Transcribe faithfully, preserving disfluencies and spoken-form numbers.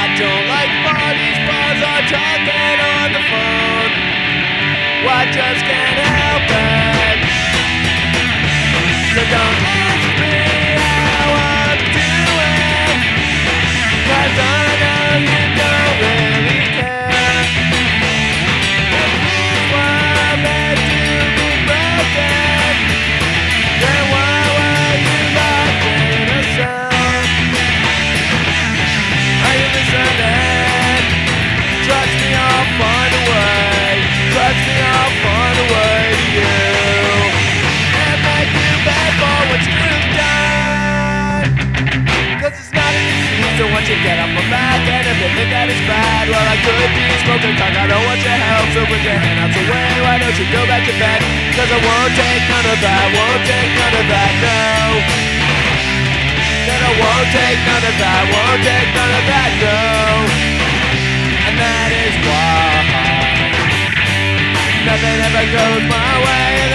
don't like parties, bars, or talking on the phone. I just can't help it. So don't ask me how I'm doing, 'cause I know you don't really care. If these were meant to be broken, then why were you locked in a cell? Are you listening? Trust me, I'll find a way. Trust me, I'll find a way to you, and make you pay for what you've done. 'Cause it's not an excuse, so once you get off my back, and if you think that it's bad, well, I could be smoking crack. I don't want your help, so put your hand out the way. Why don't you go back to bed? 'Cause I won't take none of that, won't take none of that, no. Then I won't take none of that, won't take none of that, no. And that is why nothing ever goes my way.